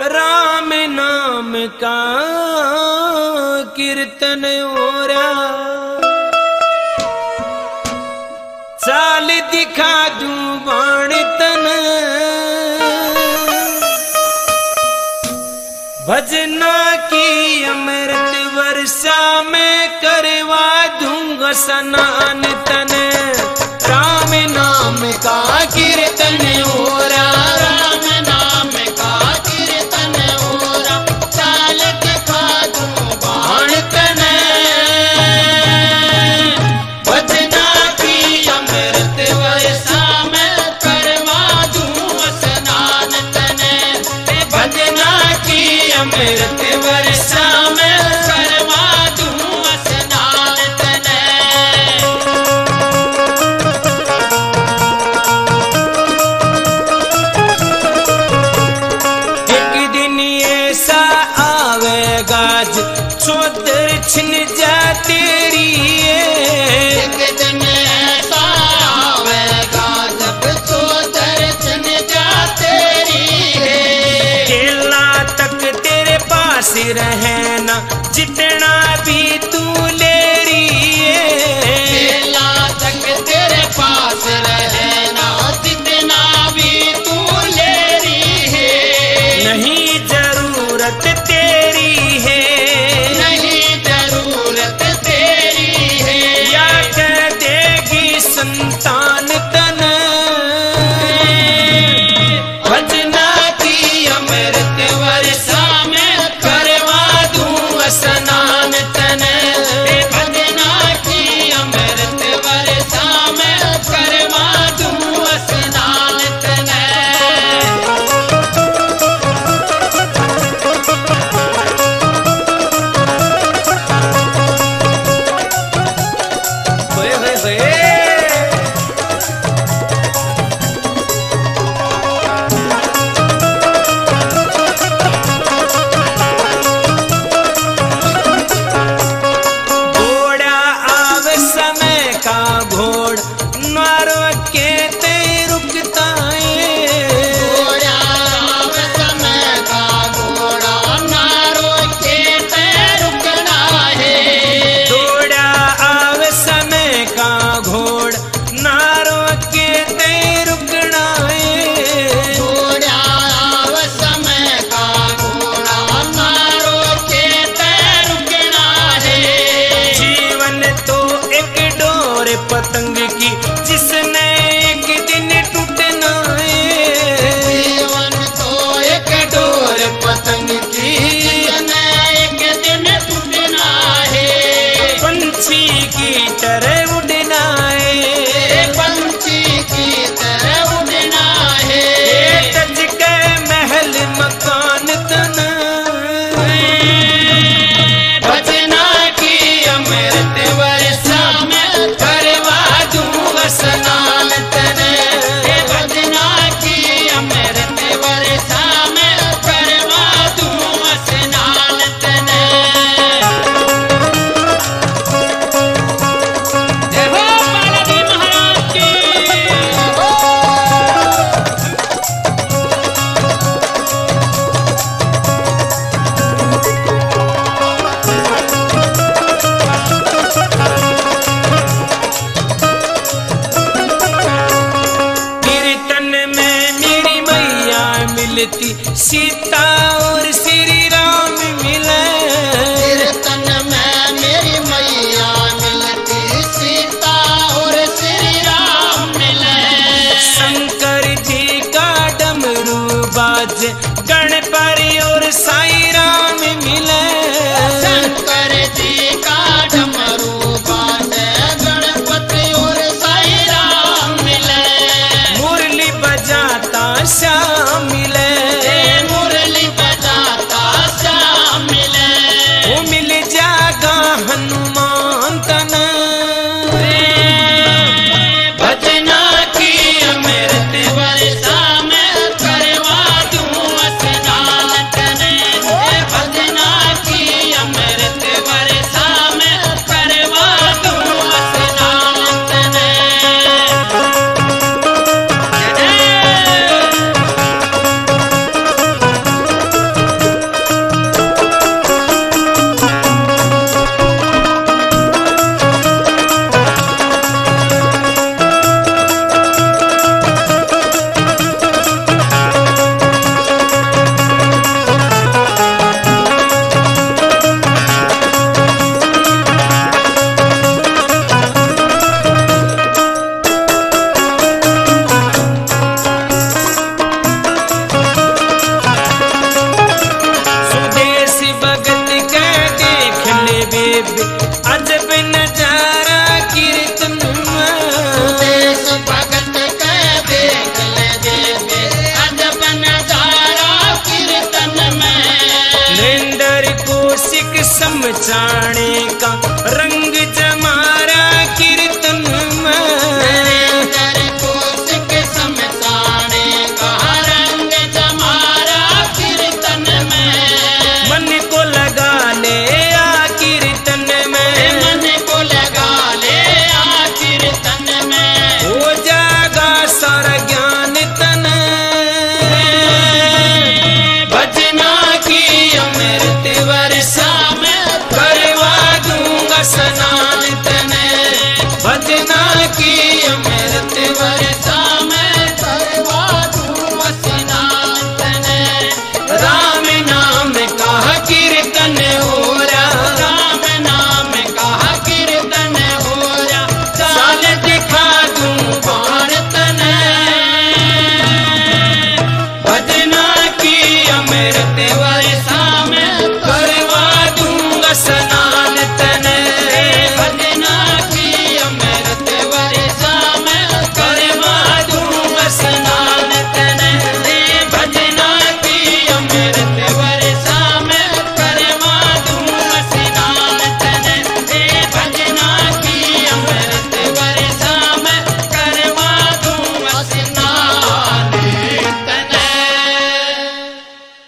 राम नाम का कीर्तन हो रहा, चाल दिखा दूं बाण तन, भजना की अमृत वर्षा में करवा दूंगा स्नान तन। राम नाम का कीर्तन हो रहा, राम नाम का कीर्तन हो रहा, चाल दिखा दूं बाण तन, भजना की अमृत वर्षा में करवा दूं स्नान तन। भजना की अमृत वर्षा में करवा दूं स्नान तन। एक दिन ऐसा आवेगा चौधर छिन जा तेरी, एक दिन ऐसा आवेगा जब चौधर छिन जा तेरी है। केला तक तेरे पास रहना जितना भी तू ले रही है, केला तक तेरे पास रहना जितना भी तू ले रही है। नहीं जरूरत तेरी है, नहीं जरूरत तेरी है। या कर देगी संतान तन, भजना की अमृत वर्षा में करवा दूं स्नान तन। भजना की अमृत वर्षा में करवा दूं स्नान तन। होए होए होए। घोड़ा आवे समय का घोड़ नारो के ते रुकता है, घोड़ा आव समय का घोड़ा नारो के ते रुकना है। घोड़ा आवे समय का घोड़ नारो के ते रुकना है, घोड़ा आव समय का घोड़ा नारो के ते रुकना है। जीवन तो एक डोर पतंग की जिसने एक दिन टूटना है, जीवन तो एक डोर पतंग की जिसने एक दिन टूटना है। पंछी की तरह उड़ना है, पंछी की तरह उड़ना है। तज के महल मकान तन, भजना की अमृत वर्षा में करवा दूं स्नान तन। भजना की अमृत वर्षा में करवा दूं स्नान तन। जय हो बालाजी महाराज की। कीर्तन में मेरी मैया मिलती, सीता और श्री राम मिले, कीर्तन में मेरी मैया मिलती, सीता और श्री राम मिले। शंकर जी का डमरू बाज गणपति और साई राम मिले, शंकर जी का डमरू बाजे गणपति और साई राम मिले। मुरली बजाता श्याम मिले, मुरली बजाता जाने का